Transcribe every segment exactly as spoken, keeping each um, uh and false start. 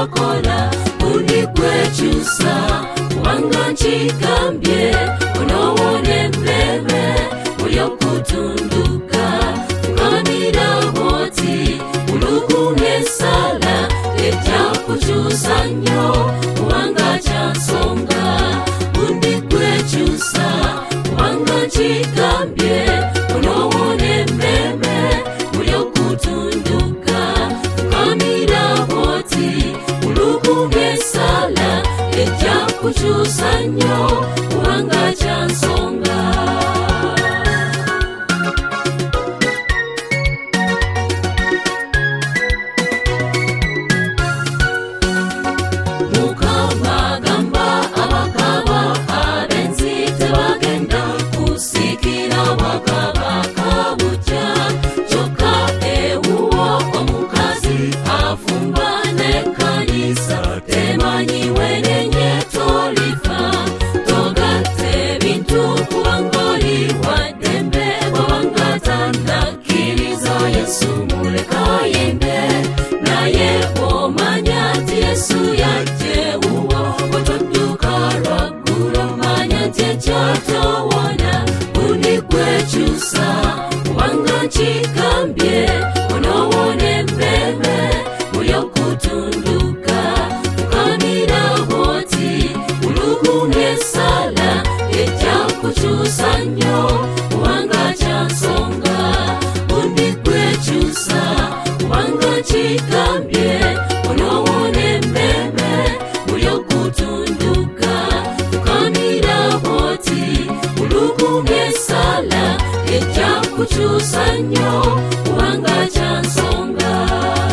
wakola unikwechusa wanga nchikambye unowone mleme uliokutunduka ukamira hoti ulukuhe sala eja kuchusa nyo wanga chansonga unikwechusa wanga nchikambye unowone mleme uliokutunduka ukamira hoti ulukuhe sala eja kuchusa nyo wanga chansonga. Mukama gamba abakaba abenzi tebagenda kusikira wakaba kabuja choka ewuwo omukazi afumbane kanisa temanyi wenenye tolifa togate bintu kuwangoli wadembe wawangatanda kiriza Yesu muleka yende naye omanyati Yesu yaje uwo otoduka rwaguro manyati echatowona unikwechusa wanga nchikambye unowone mbeme uliokutunduka ukamira hoti ulukuhe sala eja kuchusa nyo wanga chansonga unikwechusa wanga nchikambye unowone mbeme uliokutunduka ukamira hoti ulukuhe sala eja kuchusa nyo wanga chansonga.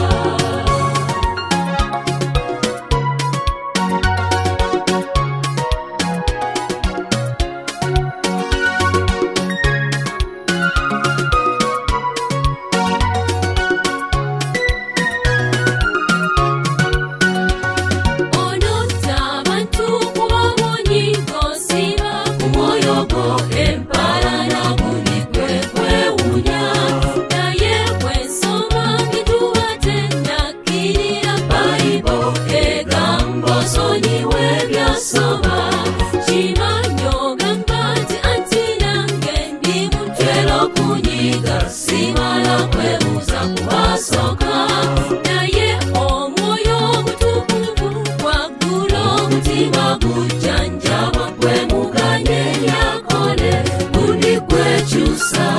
Simala kwebuza kubasoka naye omwoyo mutukuvu wagulo mutima gujanjaba kwe muganye yakole unikwechusa